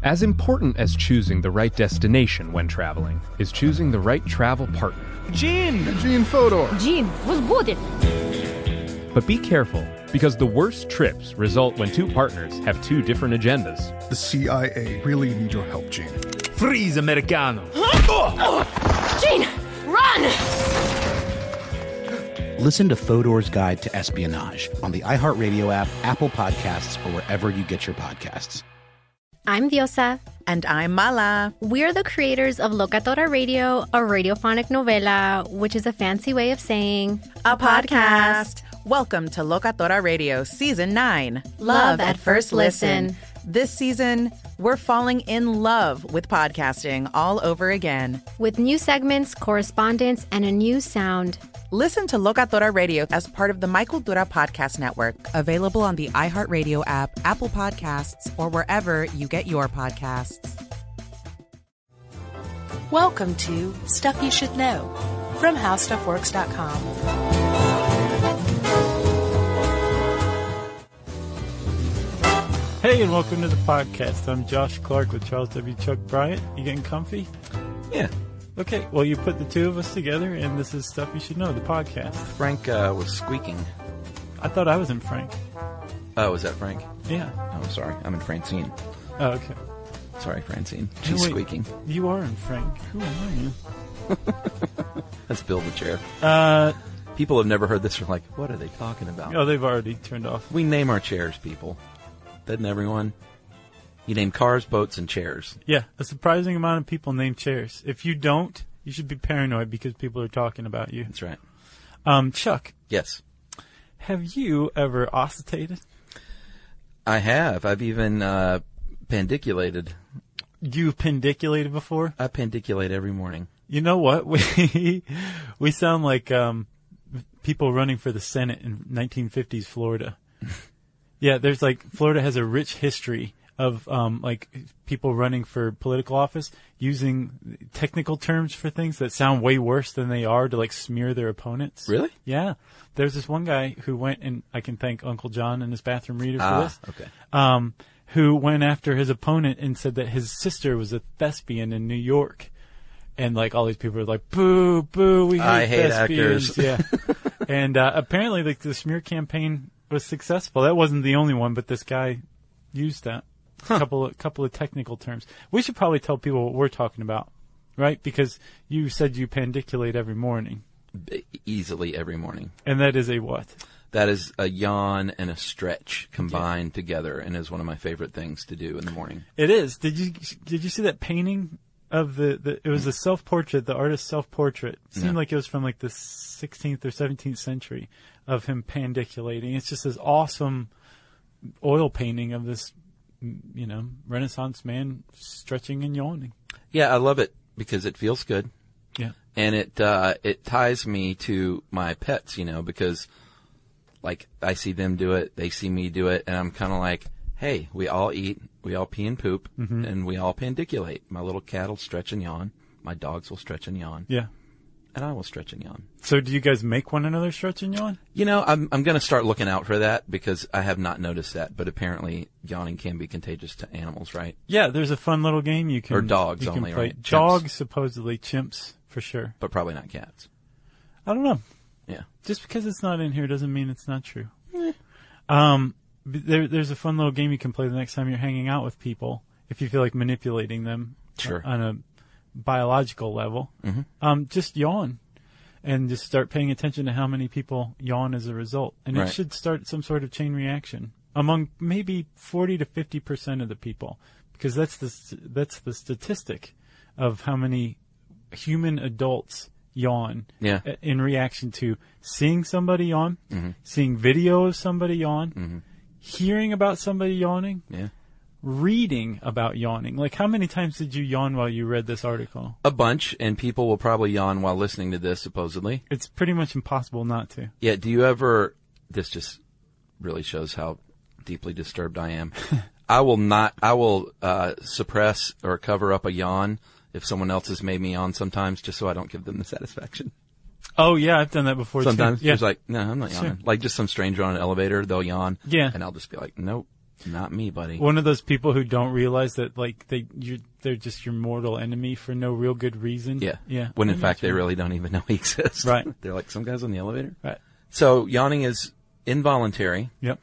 As important as choosing the right destination when traveling is choosing the right travel partner. Gene Fodor. Gene was booted. But be careful, because the worst trips result when two partners have two different agendas. The CIA really need your help, Gene. Freeze, Americano! Gene, run! Listen to Fodor's Guide to Espionage on the iHeartRadio app, Apple Podcasts, or wherever you get your podcasts. I'm Diosa. And I'm Mala. We're the creators of Locatora Radio, a radiophonic novela, which is a fancy way of saying a podcast. Welcome to Locatora Radio Season 9. Love at First Listen. This season, we're falling in love with podcasting all over again. With new segments, correspondence, and a new sound. Listen to Locatora Radio as part of the Michael Dura Podcast Network. Available on the iHeartRadio app, Apple Podcasts, or wherever you get your podcasts. Welcome to Stuff You Should Know from HowStuffWorks.com. Hey, and welcome to the podcast. I'm Josh Clark with Charles W. Chuck Bryant. You getting comfy? Yeah. Okay, well, you put the two of us together, and this is Stuff You Should Know, the podcast. Frank was squeaking. I thought I was in Frank. Oh, is that Frank? Yeah. Oh, sorry. I'm in Francine. Oh, okay. Sorry, Francine. She's squeaking. You are in Frank. Who are you? Let's build the chair. People have never heard this. They're like, what are they talking about? Oh, they've already turned off. We name our chairs, people. Doesn't everyone? You name cars, boats, and chairs. Yeah, a surprising amount of people name chairs. If you don't, you should be paranoid because people are talking about you. That's right. Chuck. Yes. Have you ever osteated? I have. I've even pendiculated. You've pendiculated before? I pendiculate every morning. You know what? We sound like people running for the Senate in 1950s Florida. Yeah, there's Florida has a rich history of people running for political office using technical terms for things that sound way worse than they are to smear their opponents. Really? Yeah. There's this one guy who went, and I can thank Uncle John and his bathroom reader for this. Okay. Who went after his opponent and said that his sister was a thespian in New York. And all these people were like, boo, boo, we hate thespians. Actors. Yeah. And apparently the smear campaign was successful. That wasn't the only one, but this guy used that. A couple of technical terms. We should probably tell people what we're talking about, right? Because you said you pendiculate every morning. Easily every morning. And that is a what? That is a yawn and a stretch combined together, and is one of my favorite things to do in the morning. It is. Did you see that painting of it was a self-portrait, the artist's self-portrait. It seemed like it was from the 16th or 17th century of him pendiculating. It's just this awesome oil painting of this Renaissance man stretching and yawning. Yeah, I love it because it feels good. Yeah. And it ties me to my pets, because I see them do it, they see me do it, and I'm kind of like, hey, we all eat, we all pee and poop, and we all pendiculate. My little cat will stretch and yawn. My dogs will stretch and yawn. Yeah. And I will stretch and yawn. So do you guys make one another stretch and yawn? I'm going to start looking out for that because I have not noticed that, but apparently yawning can be contagious to animals, right? Yeah, there's a fun little game you can... Or dogs you can only, play. right? Chimps. Dogs, supposedly. Chimps, for sure. But probably not cats. I don't know. Yeah. Just because it's not in here doesn't mean it's not true. There's a fun little game you can play the next time you're hanging out with people if you feel like manipulating them. Sure. On a biological level. Just yawn. And just start paying attention to how many people yawn as a result. And it should start some sort of chain reaction among maybe 40 to 50% of the people. Because that's the statistic of how many human adults yawn in reaction to seeing somebody yawn, seeing video of somebody yawn, hearing about somebody yawning, reading about yawning. How many times did you yawn while you read this article? A bunch, and people will probably yawn while listening to this, supposedly. It's pretty much impossible not to. Yeah, do you ever... This just really shows how deeply disturbed I am. I will suppress or cover up a yawn if someone else has made me yawn sometimes, just so I don't give them the satisfaction. Oh, yeah, I've done that before, sometimes, too. Yeah. It's no, I'm not yawning. Sure. Just some stranger on an elevator, they'll yawn. Yeah. And I'll just be like, nope. Not me, buddy. One of those people who don't realize that, like, they're just your mortal enemy for no real good reason. Yeah. Yeah. When in fact they really don't even know he exists. Right. They're like, some guy's on the elevator. Right. So yawning is involuntary. Yep.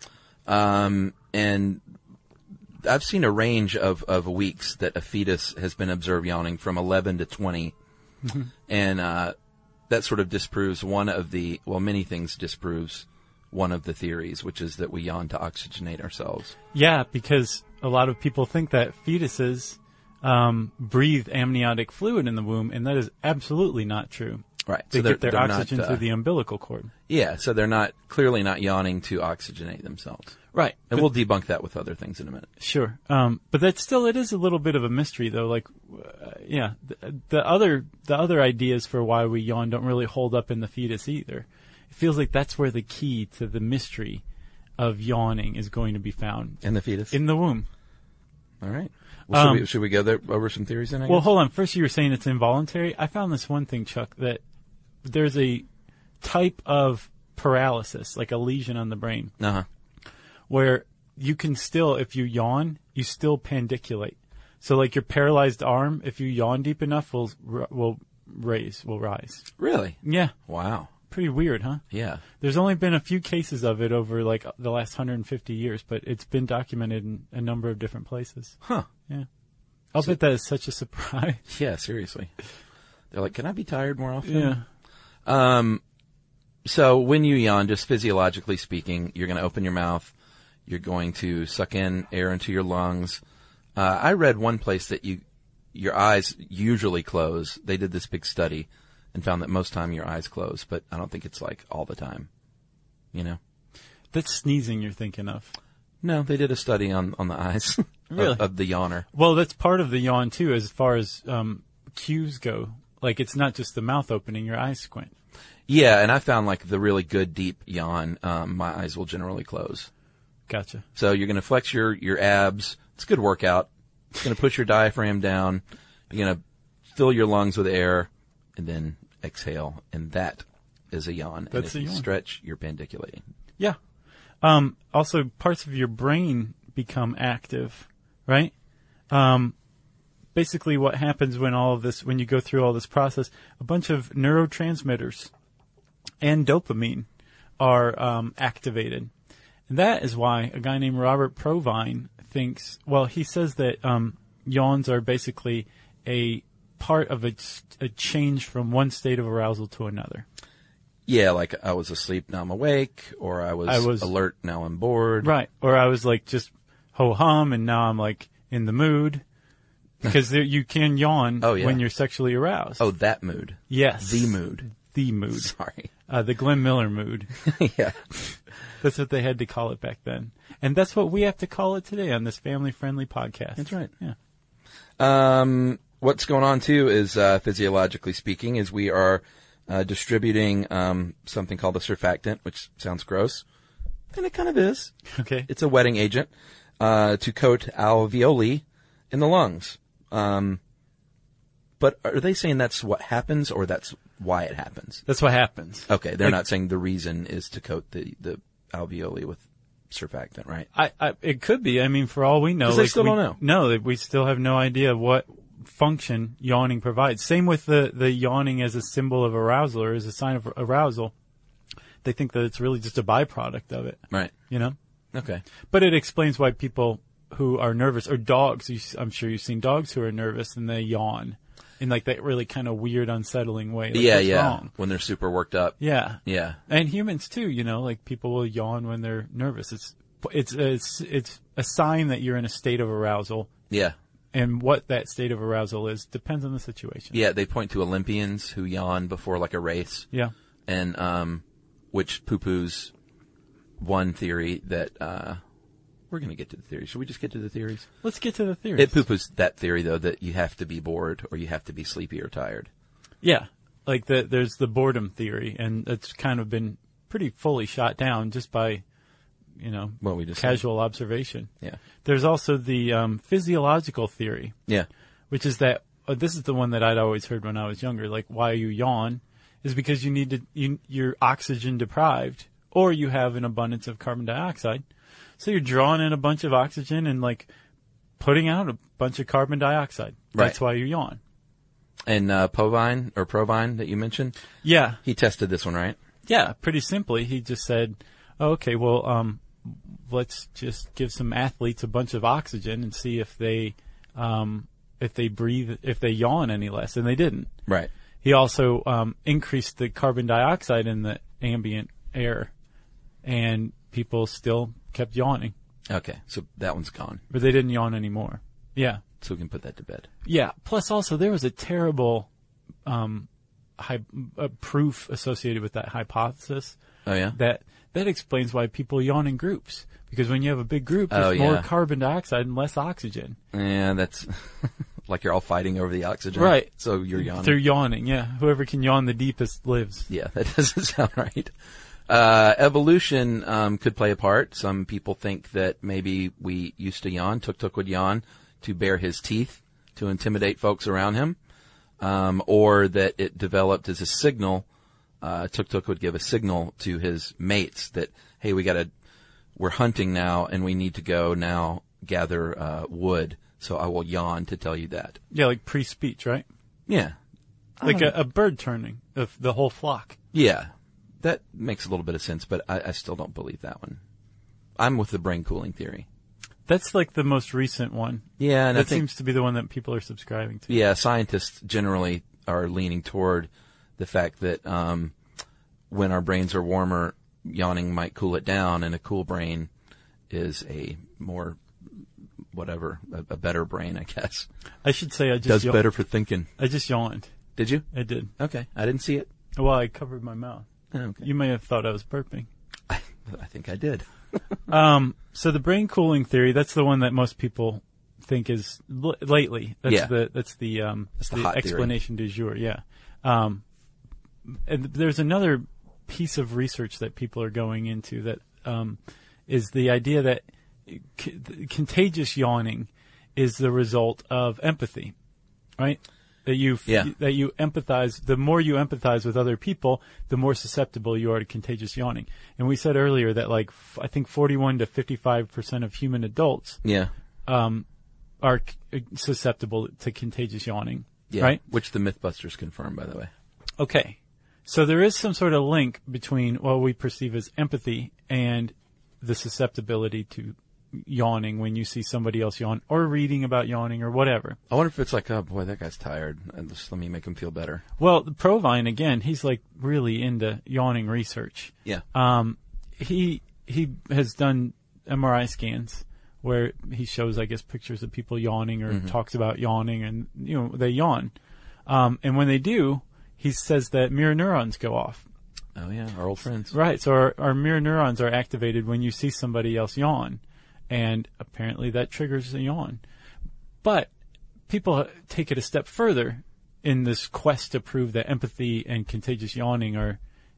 And I've seen a range of weeks that a fetus has been observed yawning, from 11 to 20. Mm-hmm. And that sort of disproves many things disproves one of the theories, which is that we yawn to oxygenate ourselves. Yeah, because a lot of people think that fetuses breathe amniotic fluid in the womb, and that is absolutely not true. Right. They so get their they're oxygen not, through the umbilical cord. Yeah, so they're clearly not yawning to oxygenate themselves. Right. And we'll debunk that with other things in a minute. Sure. But it is a little bit of a mystery, though. Like, the other ideas for why we yawn don't really hold up in the fetus either. It feels like that's where the key to the mystery of yawning is going to be found. In the fetus? In the womb. All right. Well, should we go there over some theories then, I guess? Well, hold on. First, you were saying it's involuntary. I found this one thing, Chuck, that there's a type of paralysis, like a lesion on the brain, where you can still, if you yawn, you still pandiculate. So, like your paralyzed arm, if you yawn deep enough, will rise. Really? Yeah. Wow. Pretty weird, huh? Yeah. There's only been a few cases of it over like the last 150 years, but it's been documented in a number of different places. Huh. Yeah. I'll bet that is such a surprise. Yeah, seriously. They're like, can I be tired more often? Yeah. So when you yawn, just physiologically speaking, you're going to open your mouth. You're going to suck in air into your lungs. I read one place that your eyes usually close. They did this big study and found that most time your eyes close, but I don't think it's like all the time. You know? That's sneezing you're thinking of. No, they did a study on the eyes really? of the yawner. Well, that's part of the yawn too, as far as cues go. Like, it's not just the mouth opening, your eyes squint. Yeah, and I found like the really good deep yawn, my eyes will generally close. Gotcha. So you're going to flex your abs. It's a good workout. It's going to push your diaphragm down. You're going to fill your lungs with air and then exhale. And that is a yawn. That's and if a you yawn. stretch, you're pandiculating. Yeah. Also, parts of your brain become active, right? Basically what happens when you go through all this process, a bunch of neurotransmitters and dopamine are activated. And that is why a guy named Robert Provine he says that yawns are basically a part of a change from one state of arousal to another. Yeah, like I was asleep, now I'm awake, or I was alert, now I'm bored. Right. Or I was like just ho-hum, and now I'm like in the mood. Because you can yawn when you're sexually aroused. Oh, that mood. Yes. The mood. The mood. Sorry. The Glenn Miller mood. Yeah. That's what they had to call it back then. And that's what we have to call it today on this family-friendly podcast. That's right. Yeah. What's going on, too, is physiologically speaking, is we are distributing something called a surfactant, which sounds gross. And it kind of is. Okay. It's a wetting agent to coat alveoli in the lungs. But are they saying that's what happens, or that's why it happens? That's what happens. Okay, they're not saying the reason is to coat the alveoli with surfactant, right? It could be. I mean, for all we know. Because they still don't know. No, we still have no idea what function yawning provides. Same with the yawning as a symbol of arousal or as a sign of arousal. They think that it's really just a byproduct of it. Right. You know? Okay. But it explains why people who are nervous, or dogs, I'm sure you've seen dogs who are nervous and they yawn in like that really kind of weird, unsettling way. Like, what's wrong? When they're super worked up. Yeah. Yeah. And humans too, you know, like people will yawn when they're nervous. It's a sign that you're in a state of arousal. Yeah. And what that state of arousal is depends on the situation. Yeah, they point to Olympians who yawn before like a race. Yeah. And which poo-poos one theory that we're going to get to the theory. Should we just get to the theories? Let's get to the theories. It poo-poos that theory, though, that you have to be bored or you have to be sleepy or tired. Yeah. Like there's the boredom theory, and it's kind of been pretty fully shot down just by, you know, what we just casual observation. Yeah. There's also the physiological theory. Yeah. Which is that, this is the one that I'd always heard when I was younger, like why you yawn is because you're oxygen deprived, or you have an abundance of carbon dioxide, So you're drawing in a bunch of oxygen and like putting out a bunch of carbon dioxide. That's why you yawn. And Provine that you mentioned? Yeah. He tested this one, right? Yeah, pretty simply. He just said, okay, well, let's just give some athletes a bunch of oxygen and see if they yawn any less. And they didn't. Right. He also increased the carbon dioxide in the ambient air, and people still kept yawning. Okay, so that one's gone. But they didn't yawn anymore. Yeah. So we can put that to bed. Yeah. Plus, also, there was a terrible proof associated with that hypothesis. Oh, yeah? That explains why people yawn in groups. Because when you have a big group, there's more carbon dioxide and less oxygen. Yeah, that's like you're all fighting over the oxygen. Right. So you're yawning. They're yawning, yeah. Whoever can yawn the deepest lives. Yeah, that doesn't sound right. Evolution could play a part. Some people think that maybe we used to yawn. Tuk-Tuk would yawn to bare his teeth to intimidate folks around him, or that it developed as a signal. Tuk-Tuk would give a signal to his mates that, hey, we're hunting now and we need to go now gather wood. So I will yawn to tell you that. Yeah, like pre-speech, right? Yeah. Like a bird turning of the whole flock. Yeah. That makes a little bit of sense, but I still don't believe that one. I'm with the brain cooling theory. That's like the most recent one. Yeah, and that seems to be the one that people are subscribing to. Yeah, scientists generally are leaning toward the fact that when our brains are warmer, yawning might cool it down, and a cool brain is a more a better brain, I guess. I should say I just does better for thinking. I just yawned. Did you? I did. Okay, I didn't see it. Well, I covered my mouth. Okay. You may have thought I was burping. I think I did. So the brain cooling theory, that's the one that most people think is lately. That's the explanation du jour. Yeah. And there's another piece of research that people are going into that is the idea that contagious yawning is the result of empathy, right? That you empathize. The more you empathize with other people, the more susceptible you are to contagious yawning. And we said earlier that I think 41 to 55% of human adults are susceptible to contagious yawning. Yeah, right? Which the Mythbusters confirm, by the way. Okay. So there is some sort of link between what we perceive as empathy and the susceptibility to yawning when you see somebody else yawn, or reading about yawning, or whatever. I wonder if it's like, oh boy, that guy's tired. Just let me make him feel better. Well, Provine, again, he's like really into yawning research. Yeah. He has done MRI scans where he shows, I guess, pictures of people yawning or talks about yawning, and they yawn. And when they do, he says that mirror neurons go off. Oh yeah, our old friends. Right. So our mirror neurons are activated when you see somebody else yawn. And apparently that triggers a yawn. But people take it a step further in this quest to prove that empathy and contagious yawning are,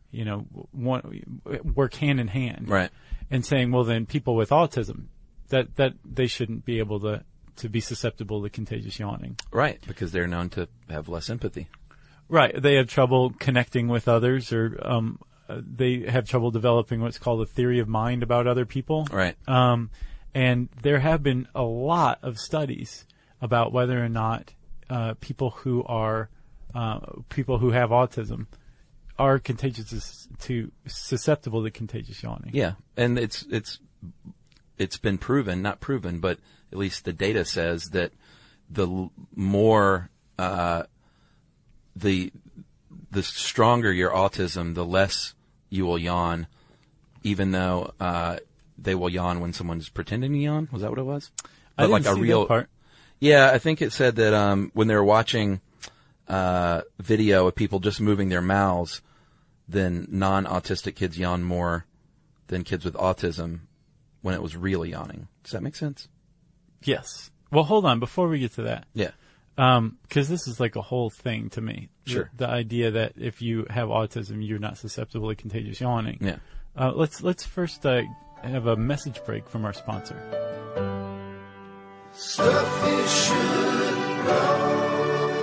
work hand in hand. Right. And saying, well, then people with autism, that they shouldn't be able to be susceptible to contagious yawning. Right, because they're known to have less empathy. Right. They have trouble connecting with others, or they have trouble developing what's called a theory of mind about other people. Right. And there have been a lot of studies about whether or not people who have autism are susceptible to contagious yawning. Yeah, and it's been proven, not proven, but at least the data says that the more the stronger your autism, the less you will yawn, even though they will yawn when someone's pretending to yawn. Was that what it was? I didn't see that part. Yeah, I think it said that when they were watching video of people just moving their mouths, then non-autistic kids yawn more than kids with autism when it was really yawning. Does that make sense? Yes. Well, hold on. Before we get to that. Yeah. Because this is like a whole thing to me. Sure. The idea that if you have autism, you're not susceptible to contagious yawning. Yeah. Let's first have a message break from our sponsor. Stuff you should know.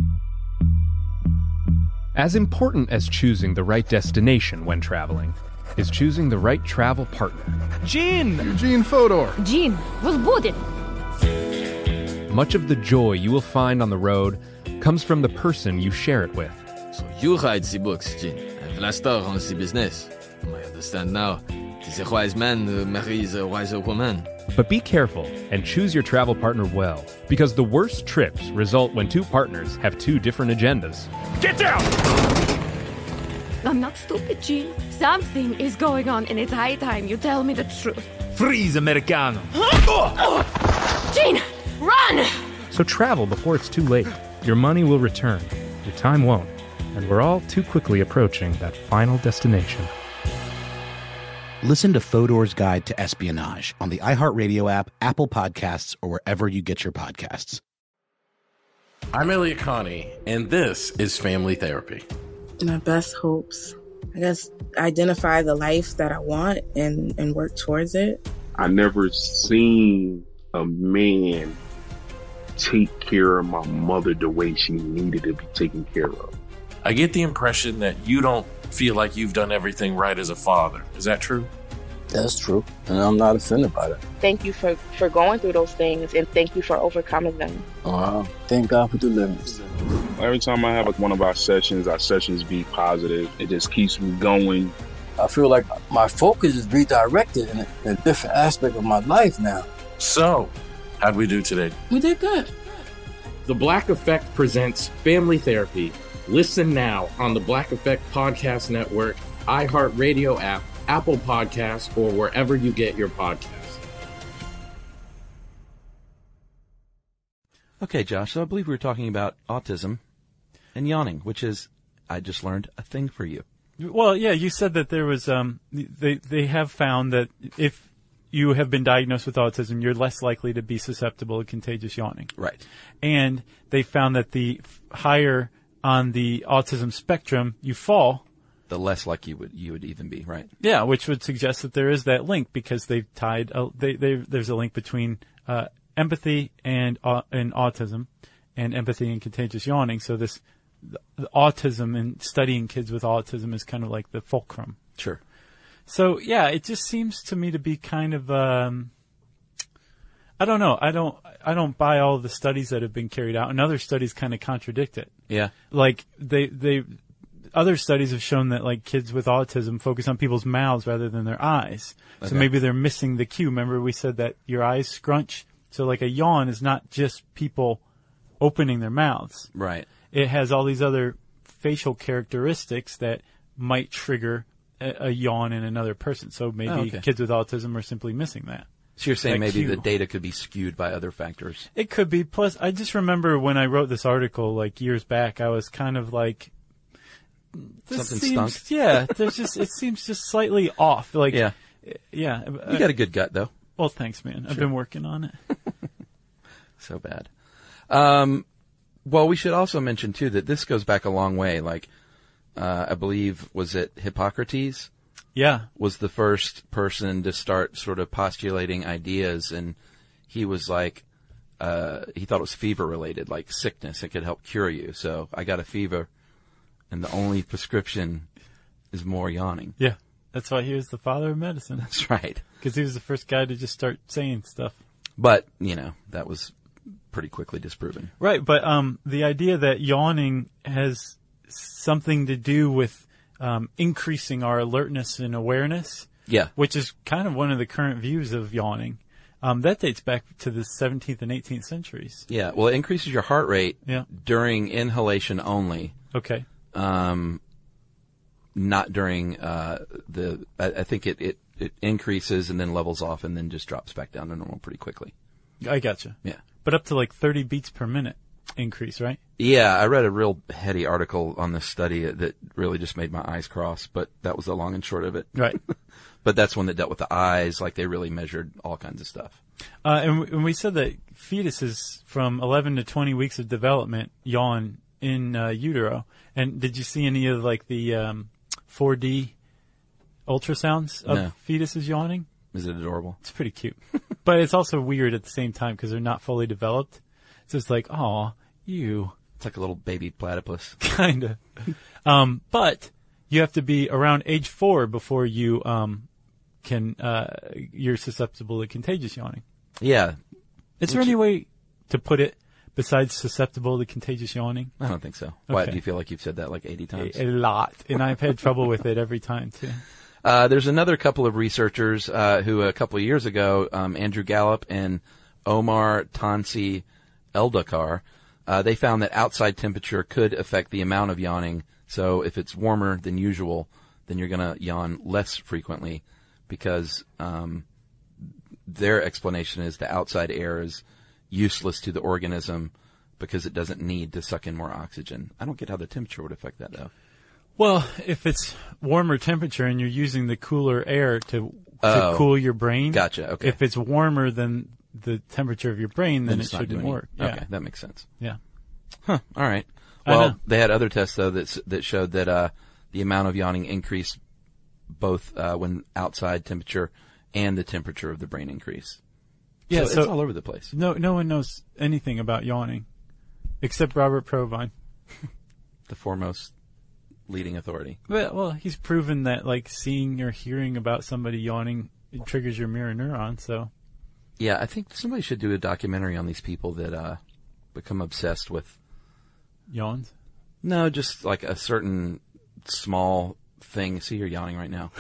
As important as choosing the right destination when traveling is choosing the right travel partner. Gene! Eugene Fodor. Gene was booted. Much of the joy you will find on the road comes from the person you share it with. So you write the books, Gene, and Vlastar runs the business. I understand now. It is a wise man who marries a wiser woman. But be careful and choose your travel partner well, because the worst trips result when two partners have two different agendas. Get down! I'm not stupid, Gene. Something is going on, and it's high time you tell me the truth. Freeze, Americano! Gene, run! So travel before it's too late. Your money will return, your time won't, and we're all too quickly approaching that final destination. Listen to Fodor's Guide to Espionage on the iHeartRadio app, Apple Podcasts, or wherever you get your podcasts. I'm Elliot Connie, and this is Family Therapy. My best hopes, I guess, identify the life that I want and work towards it. I never seen a man take care of my mother the way she needed to be taken care of. I get the impression that you don't feel like you've done everything right as a father. Is that true? That's true, and I'm not offended by that. Thank you for going through those things, and thank you for overcoming them. Wow. Thank God for deliverance. Every time I have one of our sessions be positive. It just keeps me going. I feel like my focus is redirected in a different aspect of my life now. So, how'd we do today? We did good. The Black Effect presents Family Therapy. Listen now on the Black Effect Podcast Network, iHeartRadio app, Apple Podcasts, or wherever you get your podcasts. Okay, Josh, so I believe we were talking about autism and yawning, which is, I just learned, a thing for you. Well, yeah, you said that there was, they have found that if you have been diagnosed with autism, you're less likely to be susceptible to contagious yawning. Right. And they found that the higher on the autism spectrum you fall, the less likely you would even be, right? Yeah, which would suggest that there is that link, because they've tied, there's a link between empathy and autism, and empathy and contagious yawning. So the autism and studying kids with autism is kind of like the fulcrum. Sure. So yeah, it just seems to me to be kind of, I don't know. I don't buy all of the studies that have been carried out, and other studies kind of contradict it. Yeah. Like other studies have shown that like kids with autism focus on people's mouths rather than their eyes. So maybe they're missing the cue. Remember we said that your eyes scrunch. So like a yawn is not just people opening their mouths. Right. It has all these other facial characteristics that might trigger a yawn in another person. So maybe kids with autism are simply missing that. So you're saying maybe cue. the data could be skewed by other factors. It could be. Plus, I just remember when I wrote this article like years back, I was kind of like, something stunk. Yeah, it seems just slightly off. Like, yeah. You got a good gut though. Well, thanks, man. I've been working on it. So bad. Well, we should also mention too that this goes back a long way. Like, I believe, was it Hippocrates? Yeah. Was the first person to start sort of postulating ideas, and he was like, he thought it was fever related, like sickness. It could help cure you. So I got a fever, and the only prescription is more yawning. Yeah. That's why he was the father of medicine. That's right. Because he was the first guy to just start saying stuff. But, that was pretty quickly disproven. Right, but the idea that yawning has something to do with increasing our alertness and awareness, which is kind of one of the current views of yawning, that dates back to the 17th and 18th centuries. Yeah, well, it increases your heart rate during inhalation only. Okay. Not during I think it increases and then levels off and then just drops back down to normal pretty quickly. I gotcha. Yeah. But up to like 30 beats per minute increase, right? Yeah, I read a real heady article on this study that really just made my eyes cross, but that was the long and short of it. Right. But that's one that dealt with the eyes, like they really measured all kinds of stuff. And we said that fetuses from 11 to 20 weeks of development yawn in utero. And did you see any of like the 4D ultrasounds of fetuses yawning? Is it adorable? It's pretty cute. But it's also weird at the same time because they're not fully developed. So it's like, aw, you. It's like a little baby platypus. Kind of. But you have to be around age 4 before you you're susceptible to contagious yawning. Yeah. Is there any way to put it besides susceptible to contagious yawning? I don't think so. Why do you feel like you've said that like 80 times? A lot, and I've had trouble with it every time too. There's another couple of researchers who a couple of years ago, Andrew Gallup and Omar Tansi Eldakar, they found that outside temperature could affect the amount of yawning. So if it's warmer than usual, then you're going to yawn less frequently because their explanation is the outside air is useless to the organism because it doesn't need to suck in more oxygen. I don't get how the temperature would affect that, though. Well, if it's warmer temperature and you're using the cooler air to cool your brain. Gotcha, okay. If it's warmer than the temperature of your brain, then it shouldn't work. Okay, Yeah. that makes sense. Yeah. Huh, all right. Well, they had other tests, though, that showed that the amount of yawning increased both when outside temperature and the temperature of the brain increase. Yeah, so it's all over the place. No one knows anything about yawning except Robert Provine. The foremost leading authority. Well, he's proven that like seeing or hearing about somebody yawning it triggers your mirror neuron, so. Yeah, I think somebody should do a documentary on these people that become obsessed with yawns. No, just like a certain small thing. See, you're yawning right now.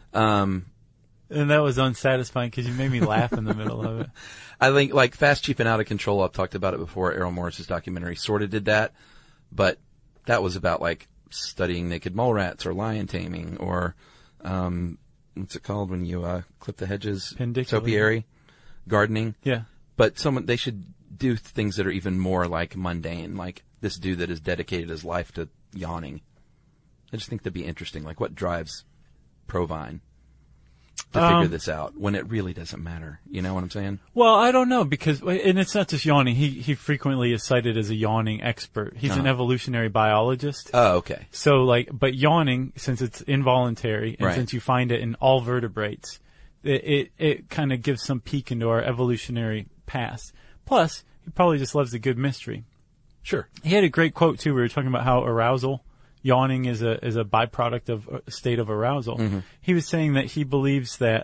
And that was unsatisfying because you made me laugh in the middle of it. I think like Fast, Cheap, and Out of Control, I've talked about it before, Errol Morris's documentary sort of did that, but that was about like studying naked mole rats or lion taming or what's it called when you clip the hedges? Topiary. Gardening. Yeah. But they should do things that are even more like mundane, like this dude that has dedicated his life to yawning. I just think that'd be interesting. Like what drives Provine to figure this out when it really doesn't matter. You know what I'm saying? Well, I don't know because, and it's not just yawning. He frequently is cited as a yawning expert. He's an evolutionary biologist. Oh, okay. So but yawning, since it's involuntary and since you find it in all vertebrates, it kind of gives some peek into our evolutionary past. Plus, he probably just loves a good mystery. Sure. He had a great quote too. We were talking about how yawning is a byproduct of a state of arousal. Mm-hmm. He was saying that he believes that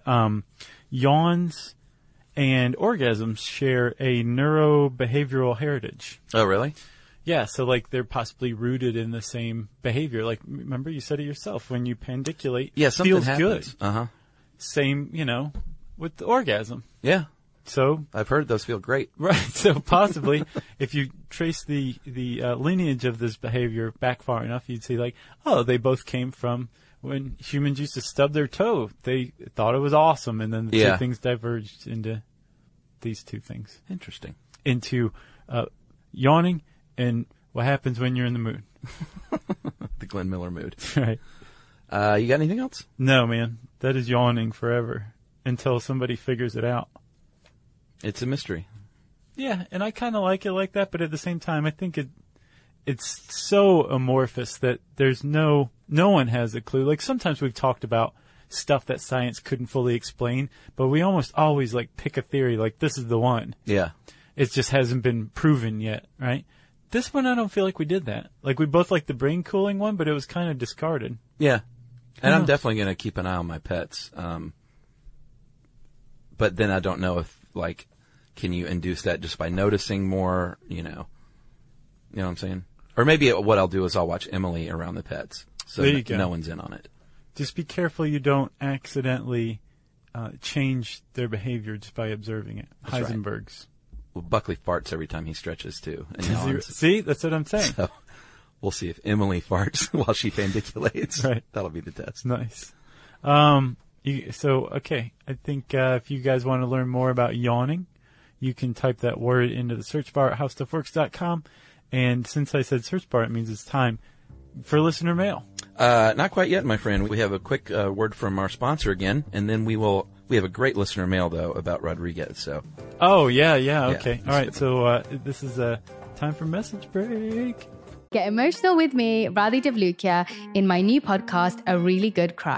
yawns and orgasms share a neurobehavioral heritage. Oh, really? Yeah, so like they're possibly rooted in the same behavior. Like remember you said it yourself, when you pandiculate, something feels happens. good. Uh-huh. Same, with the orgasm. Yeah. So I've heard those feel great. Right. So possibly if you trace the lineage of this behavior back far enough, you'd see like, oh, they both came from when humans used to stub their toe. They thought it was awesome. And then the two things diverged into these two things. Interesting. Into yawning and what happens when you're in the mood. The Glenn Miller mood. Right. You got anything else? No, man. That is yawning forever until somebody figures it out. It's a mystery. Yeah, and I kind of like it like that, but at the same time, I think it's so amorphous that there's no one has a clue. Like sometimes we've talked about stuff that science couldn't fully explain, but we almost always like pick a theory like this is the one. Yeah. It just hasn't been proven yet, right? This one, I don't feel like we did that. Like we both like the brain cooling one, but it was kind of discarded. Yeah. And I'm definitely going to keep an eye on my pets. But then I don't know if, like, can you induce that just by noticing more, You know what I'm saying? Or maybe what I'll do is I'll watch Emily around the pets. So no one's in on it. Just be careful you don't accidentally change their behavior just by observing it. That's Heisenberg's. Right. Well, Buckley farts every time he stretches, too. And see? That's what I'm saying. So we'll see if Emily farts while she pandiculates. Right. That'll be the test. Nice. Okay. I think if you guys want to learn more about yawning, you can type that word into the search bar at howstuffworks.com. And since I said search bar, it means it's time for listener mail. Not quite yet, my friend. We have a quick word from our sponsor again, and then we have a great listener mail, though, about Rodriguez. So. Oh, yeah, okay. All right, so this is time for message break. Get emotional with me, Radhi Devlukia, in my new podcast, A Really Good Cry.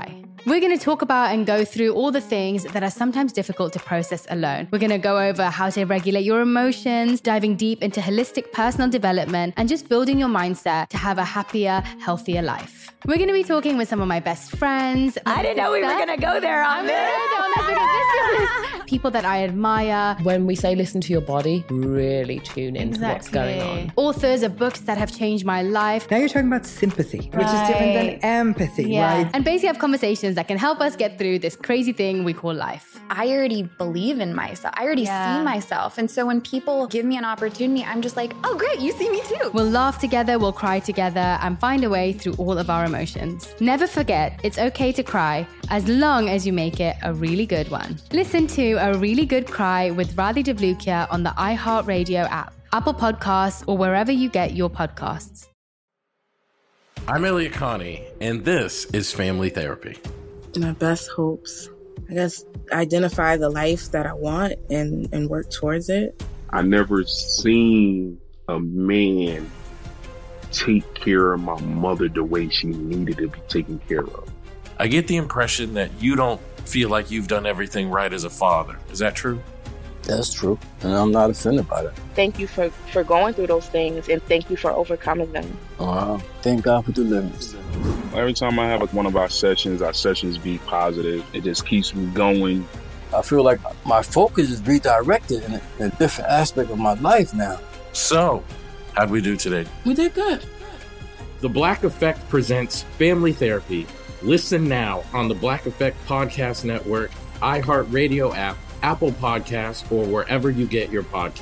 We're going to talk about and go through all the things that are sometimes difficult to process alone. We're going to go over how to regulate your emotions, diving deep into holistic personal development, and just building your mindset to have a happier, healthier life. We're going to be talking with some of my best friends. I didn't know we were going to go there on this. People that I admire. When we say listen to your body, really tune into what's going on. Authors of books that have changed my life. Now you're talking about sympathy, which is different than empathy, right? And basically have conversations that can help us get through this crazy thing we call life. I already believe in myself. I already see myself. And so when people give me an opportunity, I'm just like, oh, great, you see me too. We'll laugh together, we'll cry together, and find a way through all of our emotions. Never forget, it's okay to cry as long as you make it a really good one. Listen to A Really Good Cry with Radhi Devlukia on the iHeartRadio app, Apple Podcasts, or wherever you get your podcasts. I'm Elliot Connie, and this is Family Therapy. My best hopes, I guess, identify the life that I want and work towards it. I never seen a man take care of my mother the way she needed to be taken care of. I get the impression that you don't feel like you've done everything right as a father. Is that true? That's true, and I'm not offended by that. Thank you for going through those things, and thank you for overcoming them. Wow. Thank God for deliverance. Every time I have one of our sessions be positive. It just keeps me going. I feel like my focus is redirected in a different aspect of my life now. So, how'd we do today? We did good. The Black Effect presents Family Therapy. Listen now on the Black Effect Podcast Network, iHeartRadio app, Apple Podcasts, or wherever you get your podcasts.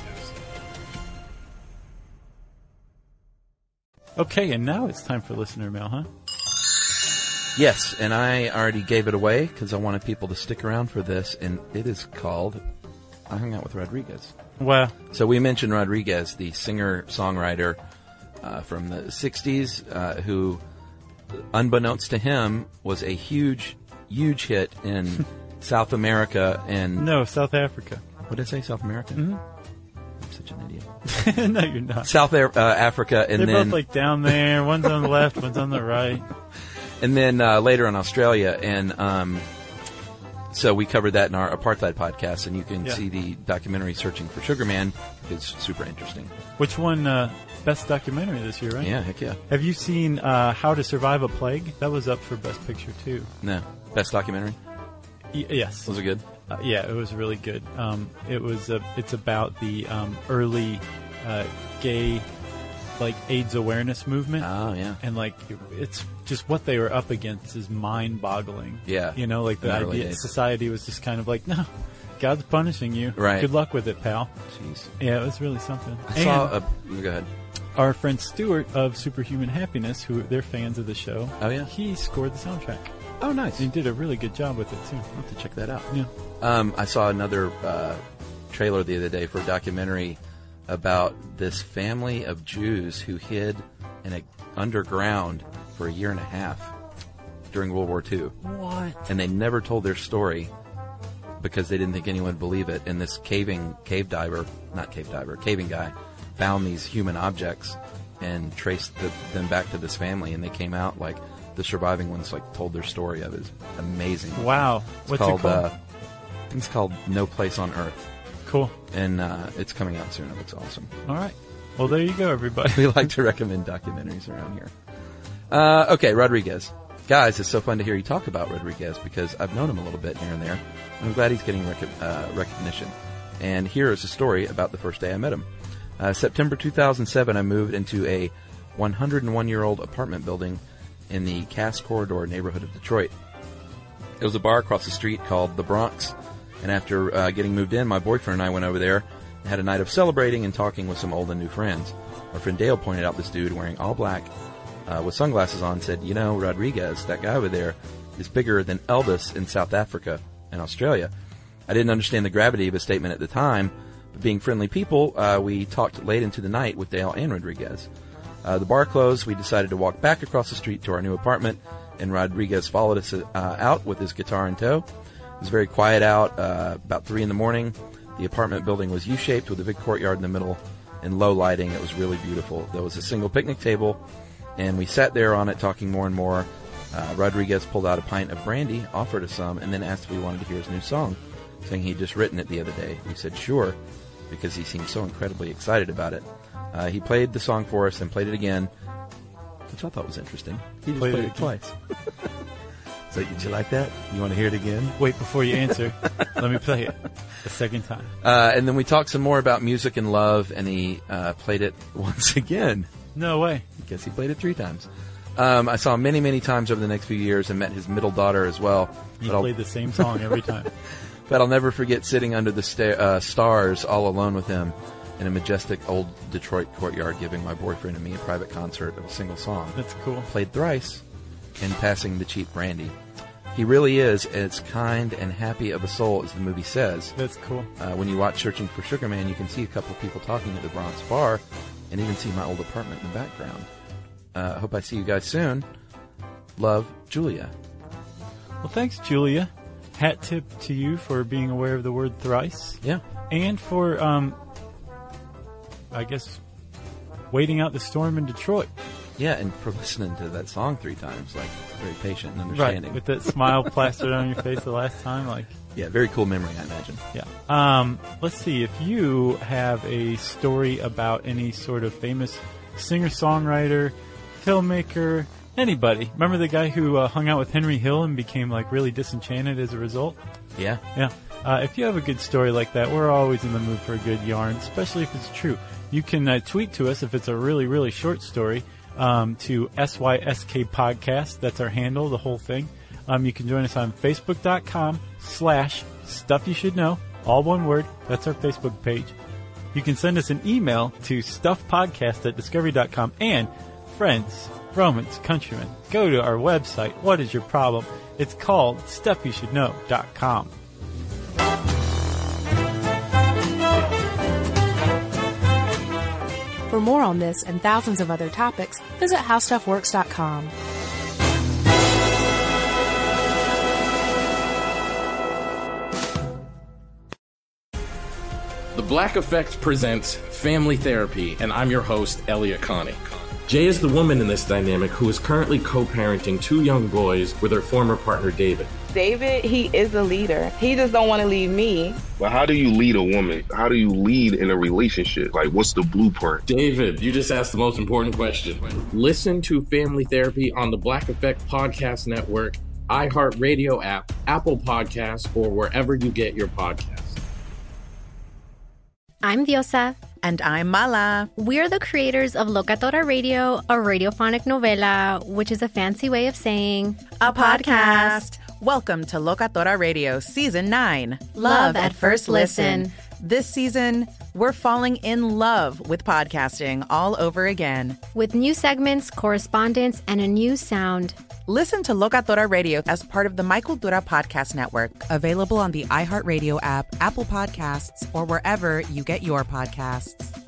Okay, and now it's time for listener mail, huh? Yes, and I already gave it away because I wanted people to stick around for this, and it is called I Hung Out with Rodriguez. Wow. So we mentioned Rodriguez, the singer-songwriter from the 60s, who, unbeknownst to him, was a huge, huge hit in South America and... No, South Africa. What did I say, South America? Mm-hmm. I'm such an idiot. No, you're not. South Africa, and They're then... both like down there. One's on the left, one's on the right. And then later in Australia, and so we covered that in our apartheid podcast, and you can see the documentary Searching for Sugar Man. It's super interesting. Which one, best documentary this year, right? Yeah, heck yeah. Have you seen How to Survive a Plague? That was up for Best Picture, too. No. Best documentary? Yes. Was it good? Yeah, it was really good. It's about the early gay AIDS awareness movement. Oh, yeah. And it's just what they were up against is mind-boggling. Yeah. You know, the idea society was just kind of like, no, God's punishing you. Right. Good luck with it, pal. Jeez. Yeah, it was really something. Go ahead. Our friend Stuart of Superhuman Happiness, who they're fans of the show. Oh, yeah? He scored the soundtrack. Oh, nice. He did a really good job with it, too. I'll have to check that out. Yeah. I saw another trailer the other day for a documentary about this family of Jews who hid in a underground for 1.5 years during World War II. What? And they never told their story because they didn't think anyone would believe it. And this caving guy found these human objects and traced them back to this family, and they came out the surviving ones told their story of it. It's amazing. Wow. What's it called? It's called No Place on Earth. Cool. And it's coming out soon. It looks awesome. All right. Well, there you go, everybody. We like to recommend documentaries around here. Okay, Rodriguez. Guys, it's so fun to hear you talk about Rodriguez because I've known him a little bit here and there. I'm glad he's getting recognition. And here is a story about the first day I met him. September 2007, I moved into a 101-year-old apartment building in the Cass Corridor neighborhood of Detroit. It was a bar across the street called The Bronx, and after getting moved in, my boyfriend and I went over there and had a night of celebrating and talking with some old and new friends. Our friend Dale pointed out this dude wearing all black with sunglasses on, said, you know, Rodriguez, that guy over there, is bigger than Elvis in South Africa and Australia. I didn't understand the gravity of his statement at the time, but being friendly people, we talked late into the night with Dale and Rodriguez. The bar closed. We decided to walk back across the street to our new apartment, and Rodriguez followed us out with his guitar in tow. It was very quiet out, about 3 a.m. The apartment building was U-shaped with a big courtyard in the middle and low lighting. It was really beautiful. There was a single picnic table, and we sat there on it talking more and more. Rodriguez pulled out a pint of brandy, offered us some, and then asked if we wanted to hear his new song, saying he'd just written it the other day. We said sure, because he seemed so incredibly excited about it. He played the song for us and played it again, which I thought was interesting. He just played it twice. So did you like that? You want to hear it again? Wait, before you answer, let me play it the second time. And then we talked some more about music and love, and he played it once again. No way. I guess he played it 3 times. I saw him many, many times over the next few years and met his middle daughter as well. You played the same song every time. But I'll never forget sitting under the stars all alone with him in a majestic old Detroit courtyard, giving my boyfriend and me a private concert of a single song. That's cool. Played thrice, and passing the cheap brandy. He really is as kind and happy of a soul as the movie says. That's cool. When you watch Searching for Sugar Man, you can see a couple of people talking at the Bronx bar, and even see my old apartment in the background. I hope I see you guys soon. Love, Julia. Well, thanks, Julia. Hat tip to you for being aware of the word thrice. Yeah. And for, I guess, waiting out the storm in Detroit. Yeah, and for listening to that song 3 times, like, very patient and understanding. Right, with that smile plastered on your face the last time, like. Yeah, very cool memory, I imagine. Yeah. Let's see, if you have a story about any sort of famous singer-songwriter, filmmaker, anybody. Remember the guy who hung out with Henry Hill and became, like, really disenchanted as a result? Yeah. Yeah. If you have a good story like that, we're always in the mood for a good yarn, especially if it's true. You can tweet to us if it's a really, really short story. To SYSK Podcast. That's our handle, the whole thing. You can join us on Facebook.com/Stuff You Should Know. All one word. That's our Facebook page. You can send us an email to stuffpodcast@discovery.com. And friends, Romans, countrymen, go to our website. What is your problem? It's called StuffYouShouldKnow.com. For more on this and thousands of other topics, visit HowStuffWorks.com. The Black Effect presents Family Therapy, and I'm your host, Elliot Connie. Jay is the woman in this dynamic who is currently co-parenting 2 young boys with her former partner, David. David, he is a leader. He just don't want to leave me. But how do you lead a woman? How do you lead in a relationship? Like, what's the blueprint? David, you just asked the most important question. Listen to Family Therapy on the Black Effect Podcast Network, iHeartRadio app, Apple Podcasts, or wherever you get your podcasts. I'm Diosa. And I'm Mala. We're the creators of Locatora Radio, a radiophonic novela, which is a fancy way of saying a podcast. Welcome to Locatora Radio Season 9. Love at First Listen. This season, we're falling in love with podcasting all over again. With new segments, correspondence, and a new sound. Listen to Locatora Radio as part of the My Cultura Podcast Network, available on the iHeartRadio app, Apple Podcasts, or wherever you get your podcasts.